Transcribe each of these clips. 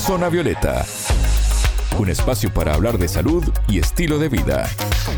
Zona Violeta, un espacio para hablar de salud y estilo de vida.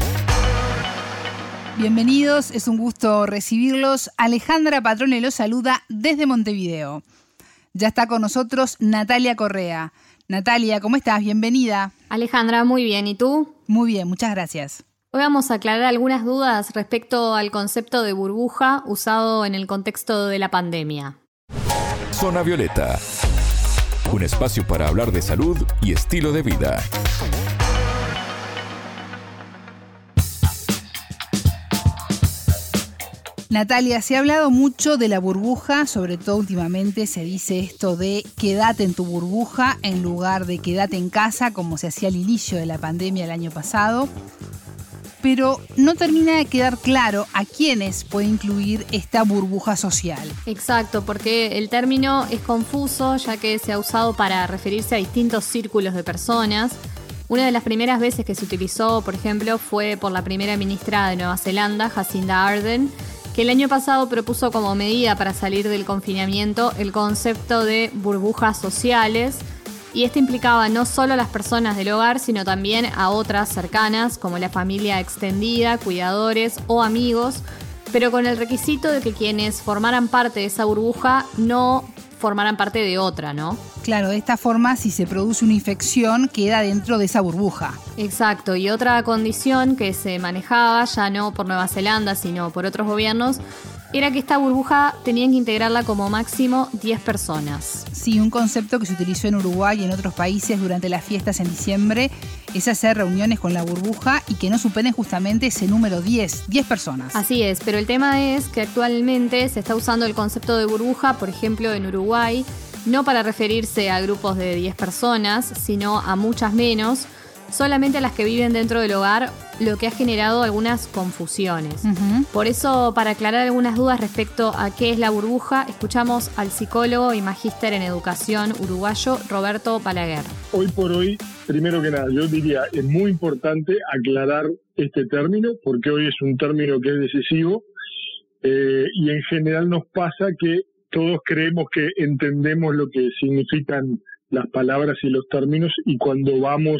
Bienvenidos, es un gusto recibirlos. Alejandra Patrone los saluda desde Montevideo. Ya está con nosotros Natalia Correa. Natalia, ¿cómo estás? Bienvenida. Alejandra, muy bien. ¿Y tú? Muy bien, muchas gracias. Hoy vamos a aclarar algunas dudas respecto al concepto de burbuja usado en el contexto de la pandemia. Zona Violeta, un espacio para hablar de salud y estilo de vida. Natalia, se ha hablado mucho de la burbuja, sobre todo últimamente se dice esto de quédate en tu burbuja en lugar de quédate en casa, como se hacía al inicio de la pandemia el año pasado. Pero no termina de quedar claro a quiénes puede incluir esta burbuja social. Exacto, porque el término es confuso ya que se ha usado para referirse a distintos círculos de personas. Una de las primeras veces que se utilizó, por ejemplo, fue por la primera ministra de Nueva Zelanda, Jacinda Ardern, que el año pasado propuso como medida para salir del confinamiento el concepto de burbujas sociales, y este implicaba no solo a las personas del hogar, sino también a otras cercanas, como la familia extendida, cuidadores o amigos, pero con el requisito de que quienes formaran parte de esa burbuja no formaran parte de otra, ¿no? Claro, de esta forma, si se produce una infección, queda dentro de esa burbuja. Exacto, y otra condición que se manejaba, ya no por Nueva Zelanda, sino por otros gobiernos, era que esta burbuja tenían que integrarla como máximo 10 personas. Sí, un concepto que se utilizó en Uruguay y en otros países durante las fiestas en diciembre es hacer reuniones con la burbuja y que no superen justamente ese número 10 personas. Así es, pero el tema es que actualmente se está usando el concepto de burbuja, por ejemplo, en Uruguay, no para referirse a grupos de 10 personas, sino a muchas menos, solamente a las que viven dentro del hogar, lo que ha generado algunas confusiones. Por eso, para aclarar algunas dudas respecto a qué es la burbuja, escuchamos al psicólogo y magíster en educación uruguayo Roberto Palaguer. Hoy por hoy, primero que nada, yo diría, es muy importante aclarar este término, porque hoy es un término que es decisivo, y en general nos pasa que todos creemos que entendemos lo que significan las palabras y los términos, y cuando vamos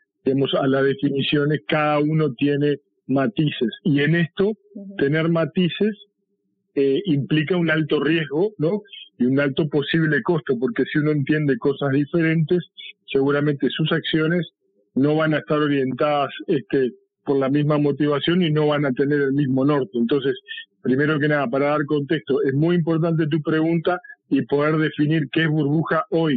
a las definiciones, cada uno tiene matices. Y en esto, tener matices implica un alto riesgo, ¿no? Y un alto posible costo, porque si uno entiende cosas diferentes, seguramente sus acciones no van a estar orientadas por la misma motivación y no van a tener el mismo norte. Entonces, primero que nada, para dar contexto, es muy importante tu pregunta y poder definir qué es burbuja hoy.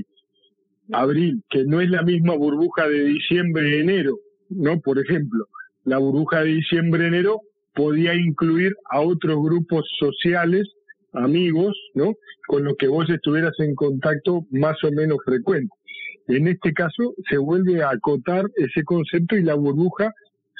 Abril, que no es la misma burbuja de diciembre-enero, ¿no? Por ejemplo, la burbuja de diciembre-enero podía incluir a otros grupos sociales, amigos, ¿no? Con los que vos estuvieras en contacto más o menos frecuente. En este caso, se vuelve a acotar ese concepto y la burbuja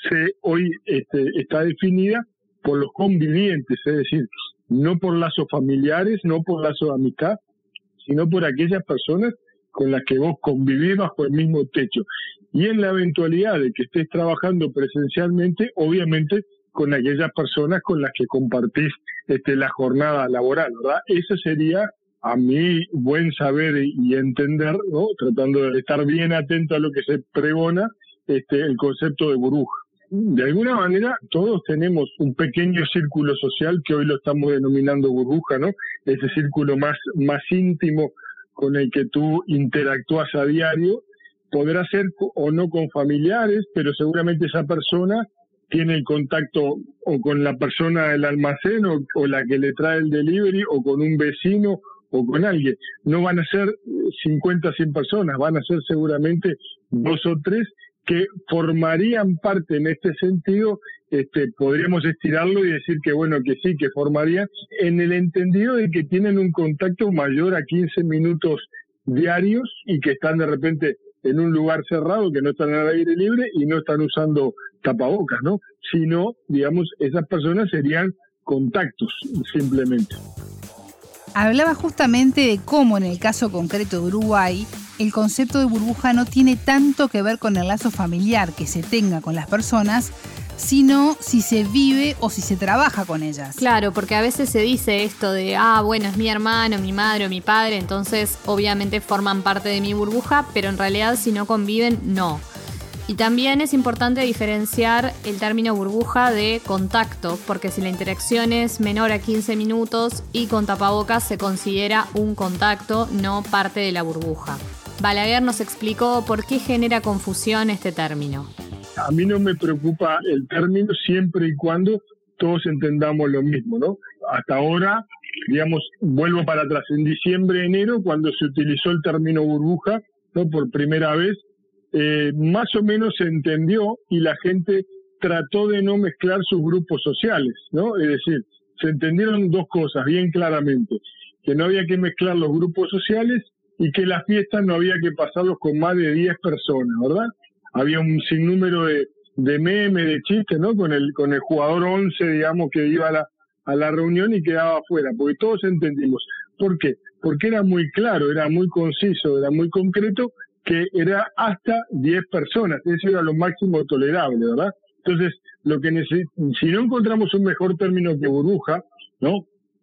hoy está definida por los convivientes, es decir, no por lazos familiares, no por lazos de amistad, sino por aquellas personas con las que vos convivís bajo el mismo techo. Y en la eventualidad de que estés trabajando presencialmente, obviamente con aquellas personas con las que compartís la jornada laboral, ¿verdad? Eso sería, a mi buen saber y entender, ¿no? Tratando de estar bien atento a lo que se pregona, el concepto de burbuja. De alguna manera, todos tenemos un pequeño círculo social que hoy lo estamos denominando burbuja, ¿no? Ese círculo más íntimo con el que tú interactúas a diario, podrá ser o no con familiares, pero seguramente esa persona tiene el contacto o con la persona del almacén o la que le trae el delivery o con un vecino o con alguien. No van a ser 50, 100 personas, van a ser seguramente 2 o 3 que formarían parte en este sentido. Podríamos estirarlo y decir que bueno, que sí, que formarían en el entendido de que tienen un contacto mayor a 15 minutos diarios y que están de repente en un lugar cerrado, que no están al aire libre y no están usando tapabocas, ¿no? Sino, digamos, esas personas serían contactos simplemente. Hablaba justamente de cómo en el caso concreto de Uruguay, el concepto de burbuja no tiene tanto que ver con el lazo familiar que se tenga con las personas, sino si se vive o si se trabaja con ellas. Claro, porque a veces se dice esto de, bueno, es mi hermano, mi madre o mi padre, entonces obviamente forman parte de mi burbuja, pero en realidad si no conviven, no. Y también es importante diferenciar el término burbuja de contacto, porque si la interacción es menor a 15 minutos y con tapabocas se considera un contacto, no parte de la burbuja. Balaguer nos explicó por qué genera confusión este término. A mí no me preocupa el término siempre y cuando todos entendamos lo mismo, ¿no? Hasta ahora, digamos, vuelvo para atrás, en diciembre, enero, cuando se utilizó el término burbuja, ¿no? Por primera vez, más o menos se entendió y la gente trató de no mezclar sus grupos sociales, ¿no? Es decir, se entendieron dos cosas bien claramente, que no había que mezclar los grupos sociales y que las fiestas no había que pasarlos con más de 10 personas, ¿verdad? Había un sinnúmero de memes, de chistes, ¿no? Con el jugador 11, digamos, que iba a la reunión y quedaba afuera, porque todos entendimos. ¿Por qué? Porque era muy claro, era muy conciso, era muy concreto, que era hasta 10 personas, eso era lo máximo tolerable, ¿verdad? Entonces, si no encontramos un mejor término que burbuja, ¿no?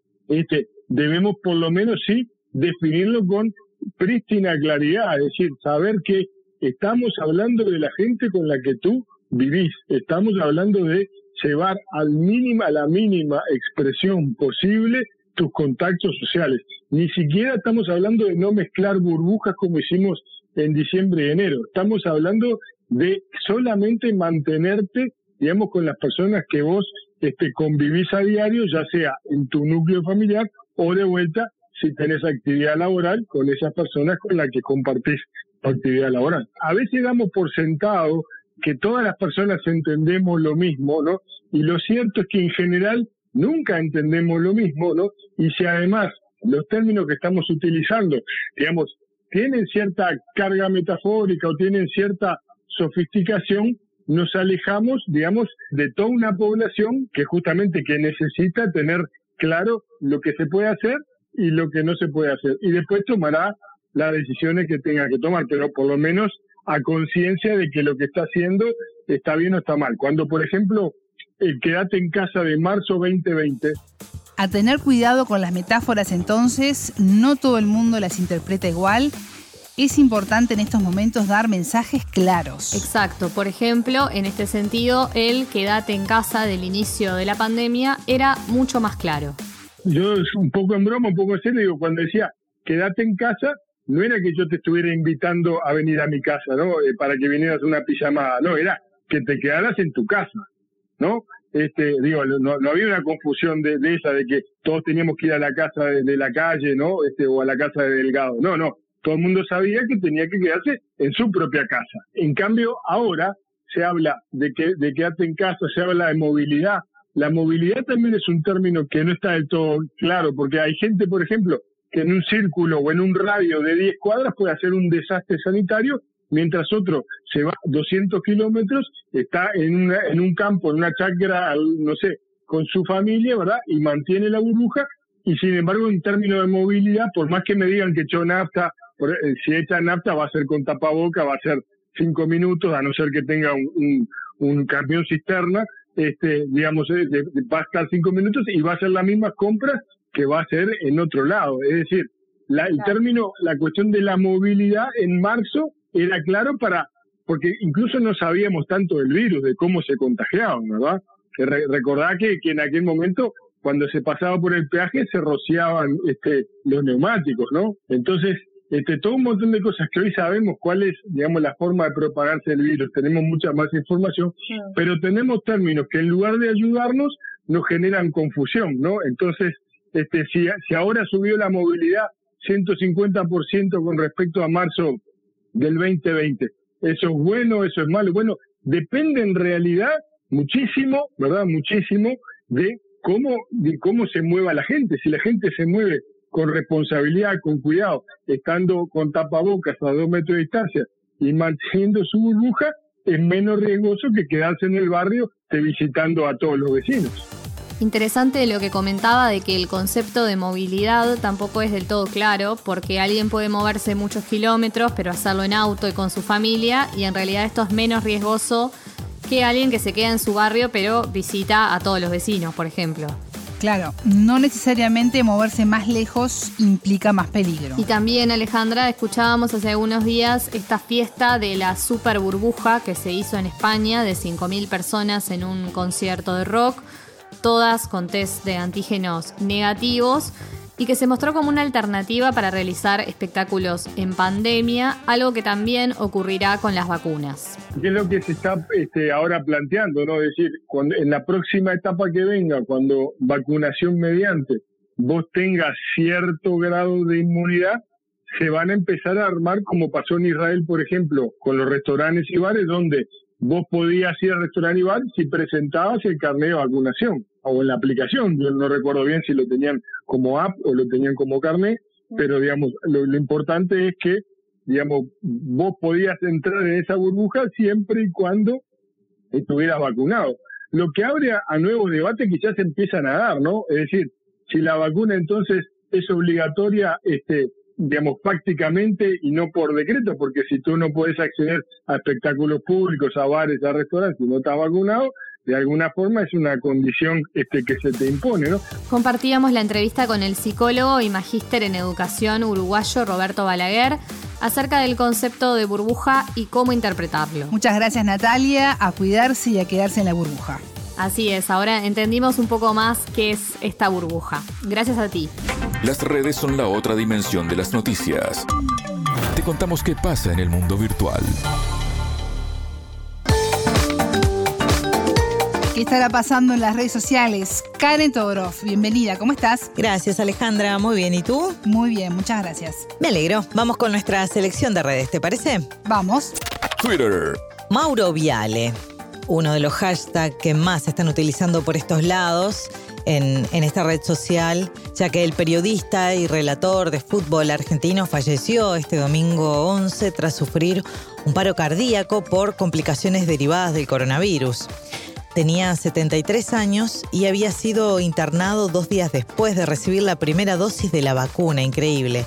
Debemos por lo menos sí definirlo con prístina claridad, es decir, saber que estamos hablando de la gente con la que tú vivís, estamos hablando de llevar a la mínima expresión posible tus contactos sociales. Ni siquiera estamos hablando de no mezclar burbujas como hicimos en diciembre y enero. Estamos hablando de solamente mantenerte, digamos, con las personas que vos convivís a diario, ya sea en tu núcleo familiar o de vuelta si tenés actividad laboral con esas personas con las que compartís actividad laboral. A veces damos por sentado que todas las personas entendemos lo mismo, ¿no? Y lo cierto es que en general nunca entendemos lo mismo, ¿no? Y si además los términos que estamos utilizando, digamos, tienen cierta carga metafórica o tienen cierta sofisticación, nos alejamos, digamos, de toda una población que justamente que necesita tener claro lo que se puede hacer y lo que no se puede hacer. Y después tomará las decisiones que tenga que tomar, pero por lo menos a conciencia de que lo que está haciendo está bien o está mal. Cuando, por ejemplo, el quédate en casa de marzo 2020... A tener cuidado con las metáforas entonces, no todo el mundo las interpreta igual. Es importante en estos momentos dar mensajes claros. Exacto. Por ejemplo, en este sentido, el quédate en casa del inicio de la pandemia era mucho más claro. Yo, un poco en broma, un poco en serio, digo, cuando decía quédate en casa, no era que yo te estuviera invitando a venir a mi casa, ¿no? Para que vinieras a una pijamada, no, era que te quedaras en tu casa, ¿no? No había una confusión de esa, de que todos teníamos que ir a la casa de la calle, ¿no? O a la casa de Delgado. No, todo el mundo sabía que tenía que quedarse en su propia casa. En cambio, ahora se habla de quedarte en casa, se habla de movilidad. La movilidad también es un término que no está del todo claro, porque hay gente, por ejemplo, que en un círculo o en un radio de 10 cuadras puede hacer un desastre sanitario, mientras otro se va 200 kilómetros, está en un campo, en una chacra, no sé, con su familia, ¿verdad? Y mantiene la burbuja, y sin embargo, en términos de movilidad, por más que me digan que echó nafta, si echa nafta va a ser con tapaboca, va a ser 5 minutos, a no ser que tenga un camión cisterna, va a estar 5 minutos y va a hacer las mismas compras que va a hacer en otro lado. Es decir, la cuestión de la movilidad en marzo era claro porque incluso no sabíamos tanto del virus, de cómo se contagiaban, ¿verdad? Recordá que en aquel momento, cuando se pasaba por el peaje, se rociaban los neumáticos, ¿no? Entonces, todo un montón de cosas que hoy sabemos cuál es, digamos, la forma de propagarse el virus, tenemos mucha más información, pero tenemos términos que en lugar de ayudarnos, nos generan confusión, ¿no? Entonces, si ahora subió la movilidad 150% con respecto a marzo del 2020, ¿eso es bueno, eso es malo? Bueno, depende en realidad muchísimo, ¿verdad? Muchísimo de cómo se mueva la gente. Si la gente se mueve con responsabilidad, con cuidado, estando con tapabocas a 2 metros de distancia y manteniendo su burbuja, es menos riesgoso que quedarse en el barrio visitando a todos los vecinos. Interesante lo que comentaba de que el concepto de movilidad tampoco es del todo claro, porque alguien puede moverse muchos kilómetros, pero hacerlo en auto y con su familia, y en realidad esto es menos riesgoso que alguien que se queda en su barrio pero visita a todos los vecinos, por ejemplo. Claro, no necesariamente moverse más lejos implica más peligro. Y también, Alejandra, escuchábamos hace algunos días esta fiesta de la super burbuja que se hizo en España de 5.000 personas en un concierto de rock, todas con test de antígenos negativos, y que se mostró como una alternativa para realizar espectáculos en pandemia, algo que también ocurrirá con las vacunas. ¿Qué es lo que se está ahora planteando, ¿no? Es decir, en la próxima etapa que venga, cuando vacunación mediante vos tengas cierto grado de inmunidad, se van a empezar a armar, como pasó en Israel, por ejemplo, con los restaurantes y bares, donde vos podías ir al restaurante y bar si presentabas el carnet de vacunación, o en la aplicación. Yo no recuerdo bien si lo tenían como app o lo tenían como carnet, pero digamos, lo importante es que, digamos, vos podías entrar en esa burbuja siempre y cuando estuvieras vacunado. Lo que abre a nuevos debates que ya se empiezan a dar, ¿no? Es decir, si la vacuna entonces es obligatoria, digamos, prácticamente y no por decreto, porque si tú no puedes acceder a espectáculos públicos, a bares, a restaurantes, si no estás vacunado, de alguna forma es una condición que se te impone, ¿no? Compartíamos la entrevista con el psicólogo y magíster en educación uruguayo Roberto Balaguer acerca del concepto de burbuja y cómo interpretarlo. Muchas gracias, Natalia. A cuidarse y a quedarse en la burbuja. Así es, ahora entendimos un poco más qué es esta burbuja. Gracias a ti. Las redes son la otra dimensión de las noticias. Te contamos qué pasa en el mundo virtual. ¿Qué estará pasando en las redes sociales? Karen Todorov, bienvenida, ¿cómo estás? Gracias, Alejandra, muy bien, ¿y tú? Muy bien, muchas gracias. Me alegro, vamos con nuestra selección de redes, ¿te parece? Vamos. Twitter. Mauro Viale, uno de los hashtags que más se están utilizando por estos lados en esta red social, ya que el periodista y relator de fútbol argentino falleció este domingo 11 tras sufrir un paro cardíaco por complicaciones derivadas del coronavirus. Tenía 73 años y había sido internado 2 días después de recibir la primera dosis de la vacuna, increíble.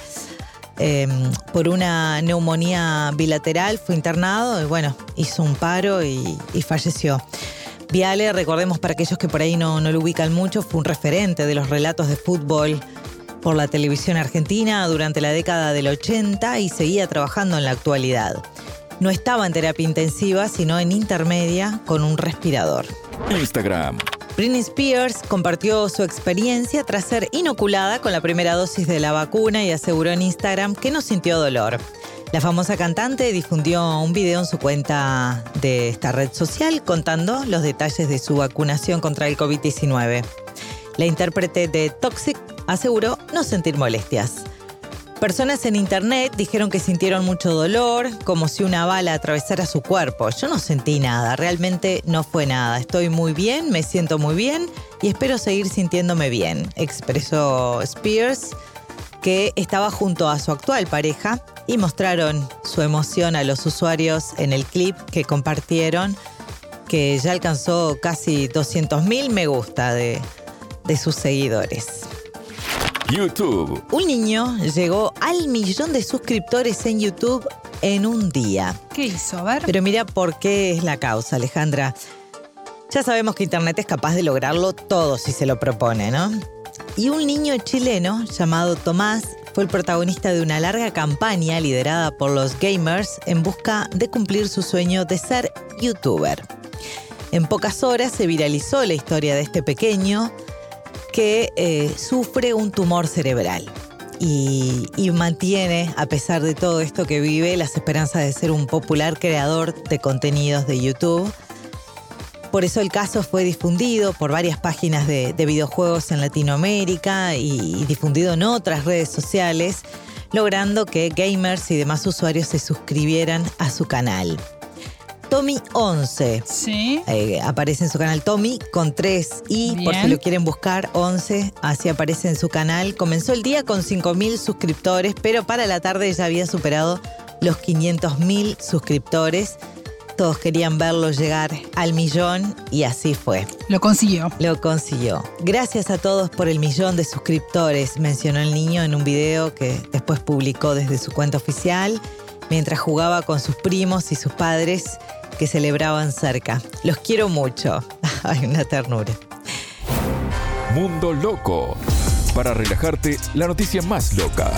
Por una neumonía bilateral fue internado y bueno, hizo un paro y falleció. Viale, recordemos para aquellos que por ahí no lo ubican mucho, fue un referente de los relatos de fútbol por la televisión argentina durante la década del 80 y seguía trabajando en la actualidad. No estaba en terapia intensiva, sino en intermedia con un respirador. Instagram. Britney Spears compartió su experiencia tras ser inoculada con la primera dosis de la vacuna y aseguró en Instagram que no sintió dolor. La famosa cantante difundió un video en su cuenta de esta red social contando los detalles de su vacunación contra el COVID-19. La intérprete de Toxic aseguró no sentir molestias. Personas en internet dijeron que sintieron mucho dolor, como si una bala atravesara su cuerpo. Yo no sentí nada, realmente no fue nada. Estoy muy bien, me siento muy bien y espero seguir sintiéndome bien, expresó Spears, que estaba junto a su actual pareja y mostraron su emoción a los usuarios en el clip que compartieron, que ya alcanzó casi 200.000 me gusta de sus seguidores. YouTube. Un niño llegó al 1.000.000 de suscriptores en YouTube en un día. ¿Qué hizo? A ver. Pero mira por qué es la causa, Alejandra. Ya sabemos que Internet es capaz de lograrlo todo si se lo propone, ¿no? Y un niño chileno llamado Tomás fue el protagonista de una larga campaña liderada por los gamers en busca de cumplir su sueño de ser youtuber. En pocas horas se viralizó la historia de este pequeño que sufre un tumor cerebral y mantiene, a pesar de todo esto que vive, las esperanzas de ser un popular creador de contenidos de YouTube. Por eso el caso fue difundido por varias páginas de videojuegos en Latinoamérica y difundido en otras redes sociales, logrando que gamers y demás usuarios se suscribieran a su canal. Tommy11. Sí. Aparece en su canal Tommy con 3 i, Bien. por si lo quieren buscar, 11, así aparece en su canal. Comenzó el día con 5.000 suscriptores, pero para la tarde ya había superado los 500.000 suscriptores. Todos querían verlo llegar al 1.000.000 y así fue. Lo consiguió. Lo consiguió. Gracias a todos por el 1.000.000 de suscriptores, mencionó el niño en un video que después publicó desde su cuenta oficial, mientras jugaba con sus primos y sus padres que celebraban cerca. Los quiero mucho. Ay, una ternura. Mundo Loco. Para relajarte, la noticia más loca.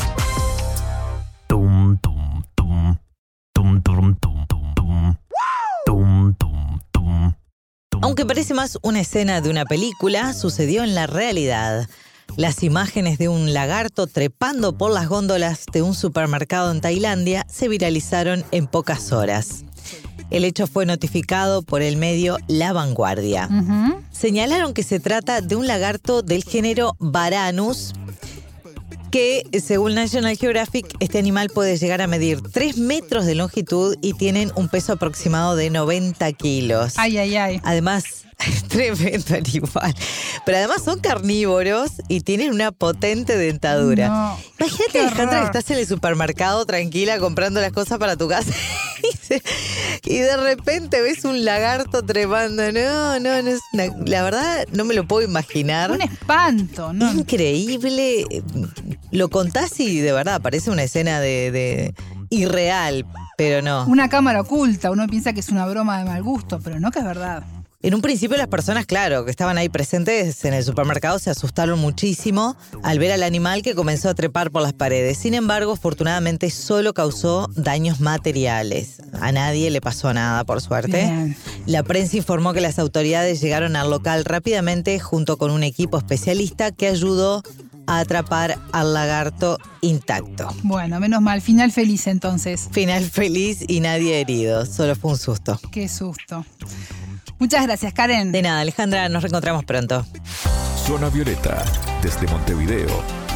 Aunque parece más una escena de una película, sucedió en la realidad. Las imágenes de un lagarto trepando por las góndolas de un supermercado en Tailandia se viralizaron en pocas horas. El hecho fue notificado por el medio La Vanguardia. Señalaron que se trata de un lagarto del género Varanus, que, según National Geographic, este animal puede llegar a medir 3 metros de longitud y tienen un peso aproximado de 90 kilos. Ay, ay, ay. Además, tremendo animal. Pero además son carnívoros y tienen una potente dentadura. No, imagínate, Alejandra, que estás en el supermercado tranquila comprando las cosas para tu casa y de repente ves un lagarto trepando. No es la verdad no me lo puedo imaginar. Un espanto, ¿no? Increíble. Lo contás y de verdad parece una escena de irreal, pero no. Una cámara oculta, uno piensa que es una broma de mal gusto, pero no, que es verdad. En un principio las personas, claro, que estaban ahí presentes en el supermercado se asustaron muchísimo al ver al animal que comenzó a trepar por las paredes. Sin embargo, afortunadamente solo causó daños materiales. A nadie le pasó nada, por suerte. Bien. La prensa informó que las autoridades llegaron al local rápidamente junto con un equipo especialista que ayudó a atrapar al lagarto intacto. Bueno, menos mal. Final feliz entonces. Final feliz y nadie herido. Solo fue un susto. Qué susto. Muchas gracias, Karen. De nada, Alejandra, nos reencontramos pronto. Zona Violeta, desde Montevideo,